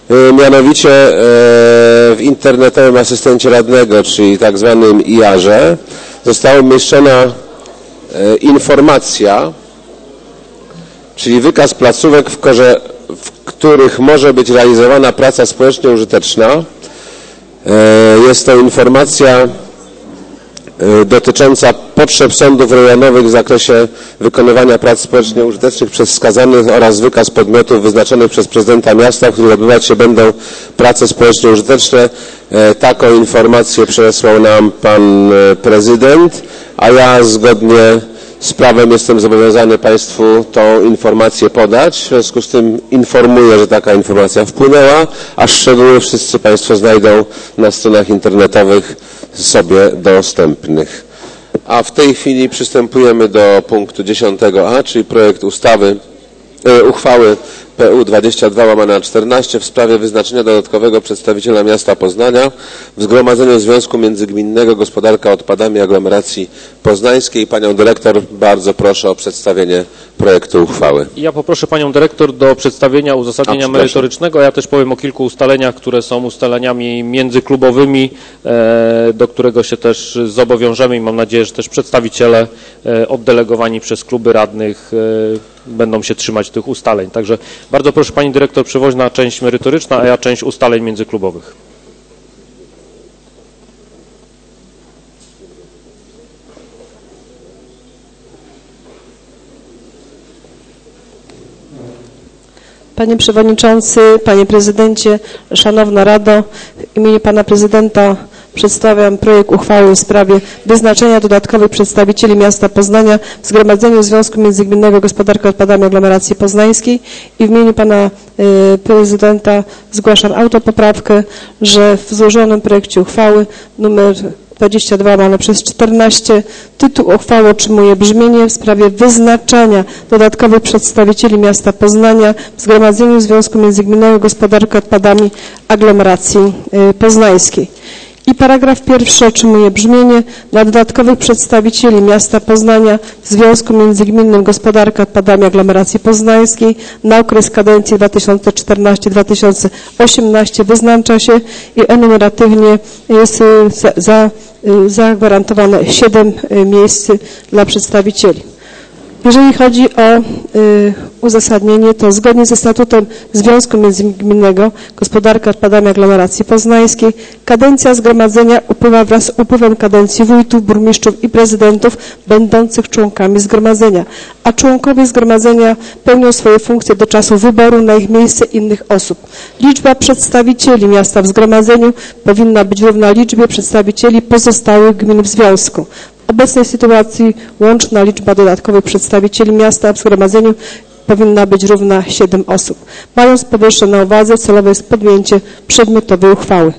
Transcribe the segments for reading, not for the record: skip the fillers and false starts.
mianowicie w internetowym asystencie radnego, czyli tak zwanym IAR-ze, została umieszczona informacja, czyli wykaz placówek, w których może być realizowana praca społecznie użyteczna. Jest to informacja dotycząca potrzeb sądów rejonowych w zakresie wykonywania prac społecznie użytecznych przez skazanych oraz wykaz podmiotów wyznaczonych przez prezydenta miasta, w których odbywać się będą prace społecznie użyteczne. Taką informację przesłał nam pan prezydent, a ja zgodnie z prawem jestem zobowiązany Państwu tą informację podać. W związku z tym informuję, że taka informacja wpłynęła, a szczegóły wszyscy Państwo znajdą na stronach internetowych sobie dostępnych. A w tej chwili przystępujemy do punktu 10a, czyli projekt uchwały PU 22/14 w sprawie wyznaczenia dodatkowego przedstawiciela miasta Poznania w Zgromadzeniu Związku Międzygminnego Gospodarka Odpadami Aglomeracji Poznańskiej. Panią dyrektor bardzo proszę o przedstawienie projektu uchwały. Ja poproszę panią dyrektor do przedstawienia uzasadnienia merytorycznego. Ja też powiem o kilku ustaleniach, które są ustaleniami międzyklubowymi, do którego się też zobowiążemy i mam nadzieję, że też przedstawiciele oddelegowani przez kluby radnych będą się trzymać tych ustaleń. Także bardzo proszę pani dyrektor przewoźna część merytoryczna, a ja część ustaleń międzyklubowych. Panie Przewodniczący, Panie Prezydencie, Szanowna Rado, w imieniu Pana Prezydenta przedstawiam projekt uchwały w sprawie wyznaczenia dodatkowych przedstawicieli miasta Poznania w Zgromadzeniu Związku Międzygminnego Gospodarka Odpadami Aglomeracji Poznańskiej i w imieniu Pana Prezydenta zgłaszam autopoprawkę, że w złożonym projekcie uchwały numer 22/14 tytuł uchwały otrzymuje brzmienie w sprawie wyznaczania dodatkowych przedstawicieli miasta Poznania w Zgromadzeniu Związku Międzygminnego Gospodarki Odpadami Aglomeracji Poznańskiej. I paragraf pierwszy otrzymuje brzmienie: na dodatkowych przedstawicieli miasta Poznania w Związku Międzygminnym Gospodarka Odpadami Aglomeracji Poznańskiej na okres kadencji 2014-2018 wyznacza się i enumeratywnie jest zagwarantowane 7 miejsc dla przedstawicieli. Jeżeli chodzi o uzasadnienie, to zgodnie ze statutem Związku Międzygminnego Gospodarka Odpadami Aglomeracji Poznańskiej kadencja zgromadzenia upływa wraz z upływem kadencji wójtów, burmistrzów i prezydentów będących członkami zgromadzenia, a członkowie zgromadzenia pełnią swoje funkcje do czasu wyboru na ich miejsce innych osób. Liczba przedstawicieli miasta w zgromadzeniu powinna być równa liczbie przedstawicieli pozostałych gmin w związku. W obecnej sytuacji łączna liczba dodatkowych przedstawicieli miasta w zgromadzeniu powinna być równa 7 osób. Mając powyższe na uwadze, celowe jest podjęcie przedmiotowej uchwały.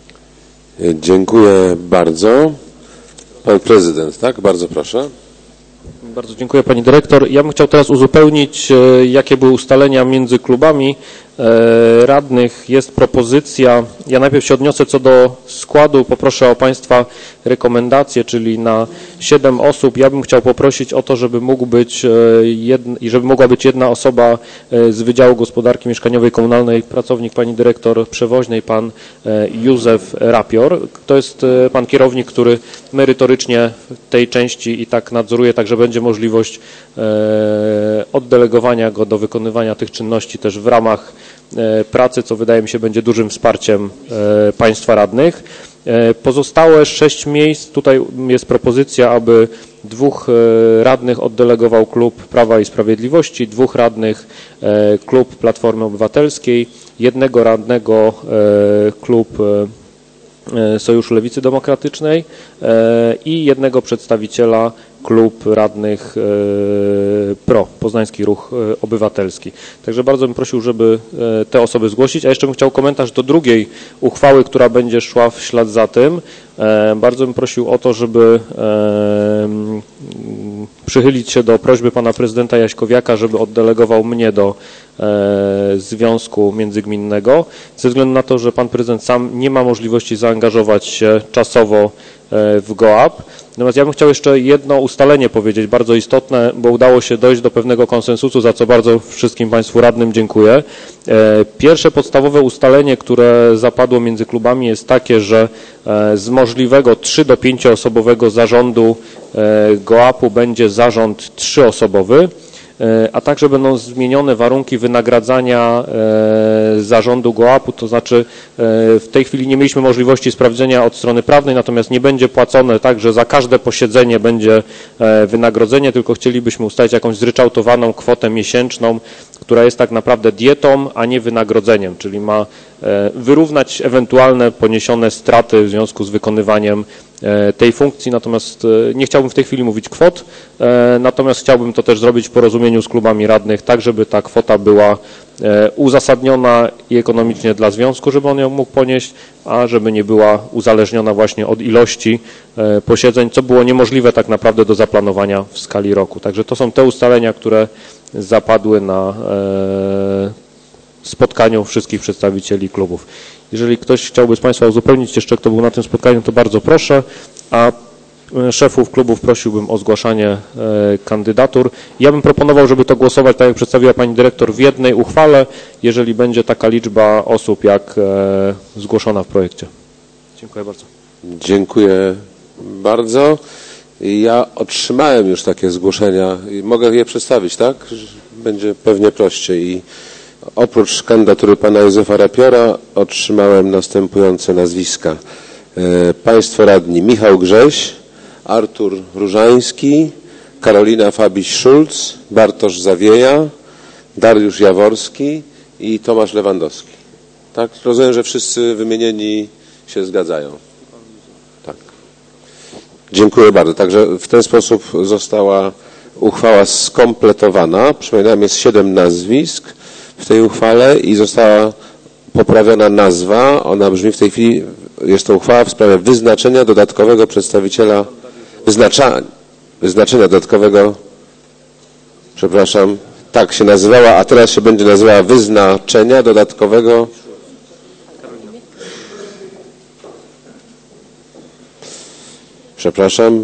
Dziękuję bardzo. Pan prezydent, tak? Bardzo proszę. Bardzo dziękuję pani dyrektor. Ja bym chciał teraz uzupełnić, jakie były ustalenia między klubami radnych. Jest propozycja, ja najpierw się odniosę co do składu, poproszę o państwa rekomendacje, czyli na 7 osób. Ja bym chciał poprosić o to, żeby mogła być jedna osoba z Wydziału Gospodarki Mieszkaniowej Komunalnej, pracownik pani dyrektor przewoźnej, pan Józef Rapior. To jest pan kierownik, który merytorycznie tej części i tak nadzoruje, także będzie możliwość oddelegowania go do wykonywania tych czynności też w ramach pracy, co wydaje mi się będzie dużym wsparciem państwa radnych. Pozostałe 6 miejsc, tutaj jest propozycja, aby 2 radnych oddelegował klub Prawa i Sprawiedliwości, 2 radnych klub Platformy Obywatelskiej, 1 radnego klub Sojuszu Lewicy Demokratycznej i 1 przedstawiciela klub radnych PRO, Poznański Ruch Obywatelski. Także bardzo bym prosił, żeby te osoby zgłosić. A jeszcze bym chciał komentarz do drugiej uchwały, która będzie szła w ślad za tym. Bardzo bym prosił o to, żeby przychylić się do prośby pana prezydenta Jaśkowiaka, żeby oddelegował mnie do Związku Międzygminnego, ze względu na to, że pan prezydent sam nie ma możliwości zaangażować się czasowo w GOAP. Natomiast ja bym chciał jeszcze jedno ustalenie powiedzieć, bardzo istotne, bo udało się dojść do pewnego konsensusu, za co bardzo wszystkim państwu radnym dziękuję. Pierwsze podstawowe ustalenie, które zapadło między klubami, jest takie, że z możliwego 3 do 5 osobowego zarządu GOAP-u będzie zarząd 3-osobowy, a także będą zmienione warunki wynagradzania zarządu GOAP-u, to znaczy w tej chwili nie mieliśmy możliwości sprawdzenia od strony prawnej, natomiast nie będzie płacone tak, że za każde posiedzenie będzie wynagrodzenie, tylko chcielibyśmy ustalić jakąś zryczałtowaną kwotę miesięczną, która jest tak naprawdę dietą, a nie wynagrodzeniem, czyli ma wyrównać ewentualne poniesione straty w związku z wykonywaniem tej funkcji, natomiast nie chciałbym w tej chwili mówić kwot, natomiast chciałbym to też zrobić w porozumieniu z klubami radnych, tak żeby ta kwota była uzasadniona i ekonomicznie dla związku, żeby on ją mógł ponieść, a żeby nie była uzależniona właśnie od ilości posiedzeń, co było niemożliwe tak naprawdę do zaplanowania w skali roku. Także to są te ustalenia, które zapadły na spotkaniu wszystkich przedstawicieli klubów. Jeżeli ktoś chciałby z państwa uzupełnić jeszcze, kto był na tym spotkaniu, to bardzo proszę, a szefów klubów prosiłbym o zgłaszanie kandydatur. Ja bym proponował, żeby to głosować, tak jak przedstawiła pani dyrektor, w jednej uchwale, jeżeli będzie taka liczba osób, jak zgłoszona w projekcie. Dziękuję bardzo. Dziękuję bardzo. Ja otrzymałem już takie zgłoszenia i mogę je przedstawić, tak? Będzie pewnie prościej. I oprócz kandydatury pana Józefa Rapiora otrzymałem następujące nazwiska. Państwo radni Michał Grześ, Artur Różański, Karolina Fabiś-Szulc, Bartosz Zawieja, Dariusz Jaworski i Tomasz Lewandowski. Tak? Rozumiem, że wszyscy wymienieni się zgadzają. Tak. Dziękuję bardzo. Także w ten sposób została uchwała skompletowana. Przypominam, jest 7 nazwisk w tej uchwale i została poprawiona nazwa. Ona brzmi w tej chwili, jest to uchwała w sprawie wyznaczenia dodatkowego przedstawiciela, wyznaczenia dodatkowego, przepraszam, tak się nazywała, a teraz się będzie nazywała wyznaczenia dodatkowego. Przepraszam.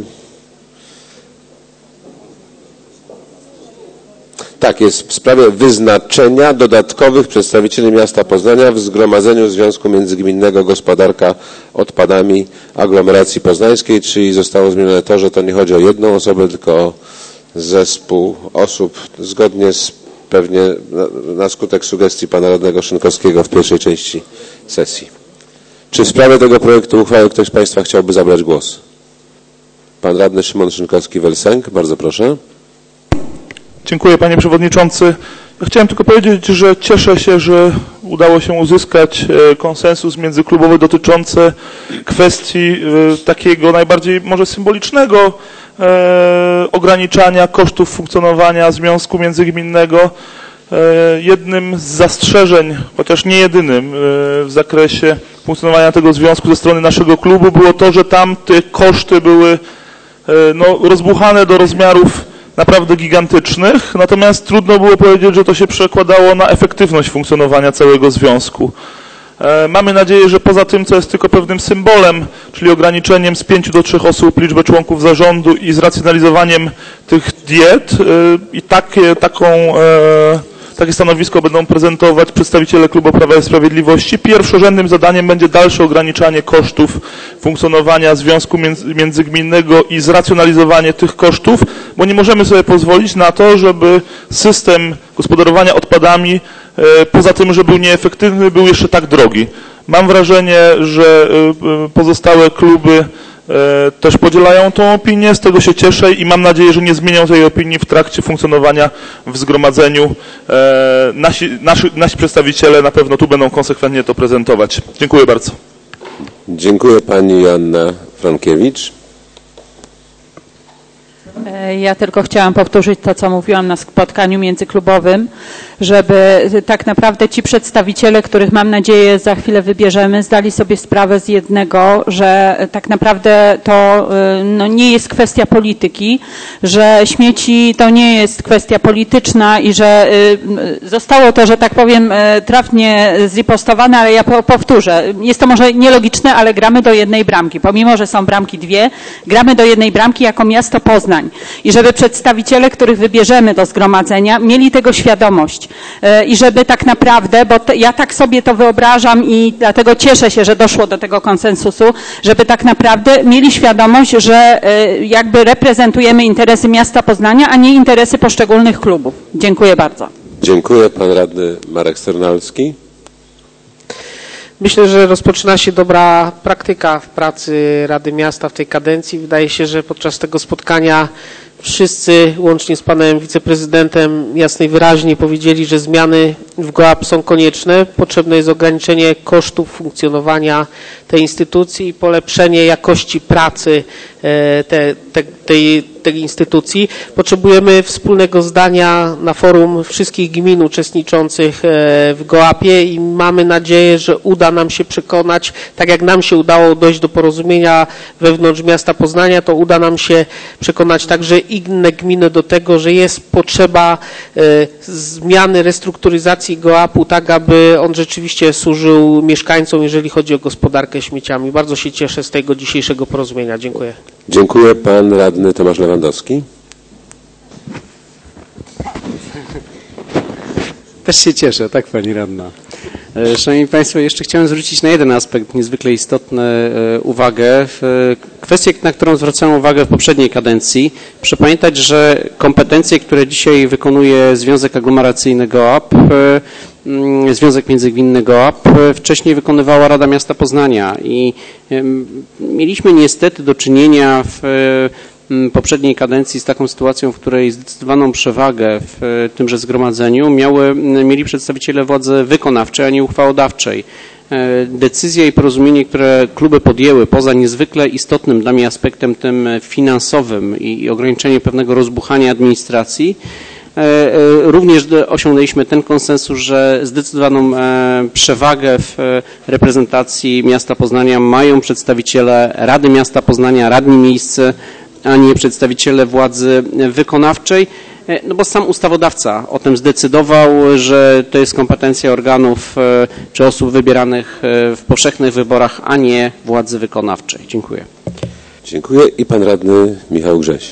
Tak, jest w sprawie wyznaczenia dodatkowych przedstawicieli miasta Poznania w Zgromadzeniu Związku Międzygminnego Gospodarka Odpadami Aglomeracji Poznańskiej, czyli zostało zmienione to, że to nie chodzi o jedną osobę, tylko o zespół osób, zgodnie z pewnie na skutek sugestii pana radnego Szynkowskiego w pierwszej części sesji. Czy w sprawie tego projektu uchwały ktoś z państwa chciałby zabrać głos? Pan radny Szymon Szynkowski-Welsenk, bardzo proszę. Dziękuję, panie przewodniczący. Ja chciałem tylko powiedzieć, że cieszę się, że udało się uzyskać konsensus międzyklubowy dotyczący kwestii takiego najbardziej może symbolicznego ograniczania kosztów funkcjonowania Związku Międzygminnego. Jednym z zastrzeżeń, chociaż nie jedynym w zakresie funkcjonowania tego związku ze strony naszego klubu było to, że tam te koszty były rozbuchane do rozmiarów naprawdę gigantycznych, natomiast trudno było powiedzieć, że to się przekładało na efektywność funkcjonowania całego związku. Mamy nadzieję, że poza tym, co jest tylko pewnym symbolem, czyli ograniczeniem z 5 do 3 osób liczby członków zarządu i zracjonalizowaniem tych diet i takie stanowisko będą prezentować przedstawiciele Klubu Prawa i Sprawiedliwości. Pierwszorzędnym zadaniem będzie dalsze ograniczanie kosztów funkcjonowania Związku Międzygminnego i zracjonalizowanie tych kosztów, bo nie możemy sobie pozwolić na to, żeby system gospodarowania odpadami, poza tym, że był nieefektywny, był jeszcze tak drogi. Mam wrażenie, że pozostałe kluby też podzielają tą opinię, z tego się cieszę i mam nadzieję, że nie zmienią tej opinii w trakcie funkcjonowania w zgromadzeniu. Nasi przedstawiciele na pewno tu będą konsekwentnie to prezentować. Dziękuję bardzo. Dziękuję pani Joanna Frankiewicz. Ja tylko chciałam powtórzyć to, co mówiłam na spotkaniu międzyklubowym, żeby tak naprawdę ci przedstawiciele, których mam nadzieję za chwilę wybierzemy, zdali sobie sprawę z jednego, że tak naprawdę to no, nie jest kwestia polityki, że śmieci to nie jest kwestia polityczna i że zostało to, że tak powiem, trafnie zripostowane, ale ja powtórzę, jest to może nielogiczne, ale gramy do jednej bramki. Pomimo, że są bramki dwie, gramy do jednej bramki jako miasto Poznań. I żeby przedstawiciele, których wybierzemy do zgromadzenia, mieli tego świadomość. I żeby tak naprawdę, bo ja tak sobie to wyobrażam i dlatego cieszę się, że doszło do tego konsensusu, żeby tak naprawdę mieli świadomość, że jakby reprezentujemy interesy miasta Poznania, a nie interesy poszczególnych klubów. Dziękuję bardzo. Dziękuję. Pan radny Marek Sternalski. Myślę, że rozpoczyna się dobra praktyka w pracy Rady Miasta w tej kadencji. Wydaje się, że podczas tego spotkania wszyscy, łącznie z panem wiceprezydentem, jasno i wyraźnie powiedzieli, że zmiany w GOAP są konieczne. Potrzebne jest ograniczenie kosztów funkcjonowania tej instytucji i polepszenie jakości pracy tej instytucji. Potrzebujemy wspólnego zdania na forum wszystkich gmin uczestniczących w GOAP-ie i mamy nadzieję, że uda nam się przekonać, tak jak nam się udało dojść do porozumienia wewnątrz miasta Poznania, to uda nam się przekonać także inne gminy do tego, że jest potrzeba zmiany, restrukturyzacji GOAP-u, tak aby on rzeczywiście służył mieszkańcom, jeżeli chodzi o gospodarkę śmieciami. Bardzo się cieszę z tego dzisiejszego porozumienia. Dziękuję. Dziękuję. Pan radny Tomasz Lewandowski. Też się cieszę, tak pani radna. Szanowni Państwo, jeszcze chciałem zwrócić na jeden aspekt niezwykle istotny uwagę. Kwestię, na którą zwracałem uwagę w poprzedniej kadencji. Proszę pamiętać, że kompetencje, które dzisiaj wykonuje Związek Aglomeracyjny GOAP, Związek Międzygminny GOAP, wcześniej wykonywała Rada Miasta Poznania i mieliśmy niestety do czynienia w poprzedniej kadencji z taką sytuacją, w której zdecydowaną przewagę w tymże zgromadzeniu mieli przedstawiciele władzy wykonawczej, a nie uchwałodawczej. Decyzje i porozumienie, które kluby podjęły poza niezwykle istotnym dla mnie aspektem tym finansowym i ograniczenie pewnego rozbuchania administracji, również osiągnęliśmy ten konsensus, że zdecydowaną przewagę w reprezentacji miasta Poznania mają przedstawiciele Rady Miasta Poznania, radni miejscy, a nie przedstawiciele władzy wykonawczej, no bo sam ustawodawca o tym zdecydował, że to jest kompetencja organów czy osób wybieranych w powszechnych wyborach, a nie władzy wykonawczej. Dziękuję. Dziękuję. I pan radny Michał Grześ.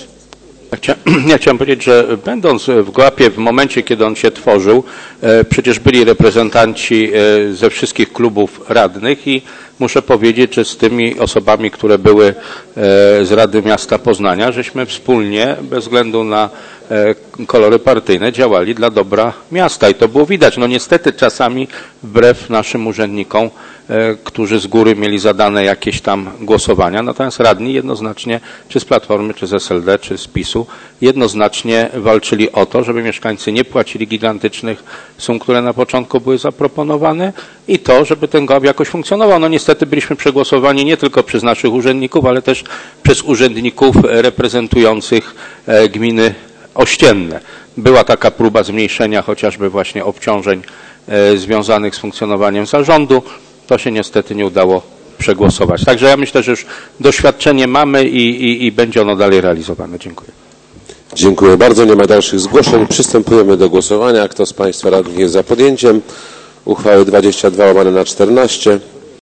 Ja chciałem powiedzieć, że będąc w GOAP-ie w momencie, kiedy on się tworzył, przecież byli reprezentanci ze wszystkich klubów radnych i muszę powiedzieć, że z tymi osobami, które były z Rady Miasta Poznania, żeśmy wspólnie, bez względu na kolory partyjne, działali dla dobra miasta i to było widać. No niestety czasami wbrew naszym urzędnikom, którzy z góry mieli zadane jakieś tam głosowania, natomiast radni jednoznacznie, czy z Platformy, czy z SLD, czy z PiS-u, jednoznacznie walczyli o to, żeby mieszkańcy nie płacili gigantycznych sum, które na początku były zaproponowane i to, żeby ten GOAP jakoś funkcjonował. No niestety byliśmy przegłosowani nie tylko przez naszych urzędników, ale też przez urzędników reprezentujących gminy ościenne. Była taka próba zmniejszenia chociażby właśnie obciążeń związanych z funkcjonowaniem zarządu. To się niestety nie udało przegłosować. Także ja myślę, że już doświadczenie mamy i będzie ono dalej realizowane. Dziękuję. Dziękuję bardzo. Nie ma dalszych zgłoszeń. Przystępujemy do głosowania. Kto z Państwa radnych jest za podjęciem uchwały 22/14?